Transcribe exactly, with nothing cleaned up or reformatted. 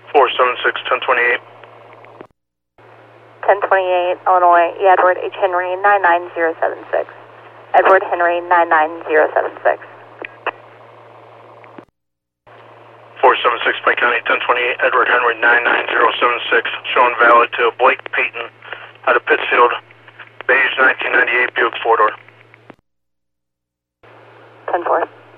four seven six, ten twenty-eight. ten twenty-eight, Illinois, E. Edward H. Henry, nine nine zero seven six. Edward Henry, nine nine zero seven six. four seven six, Pike County, ten twenty-eight, Edward Henry, nine nine zero seven six, showing valid to Blake Peyton out of Pittsfield, beige nineteen ninety-eight Buick four-door. ten four.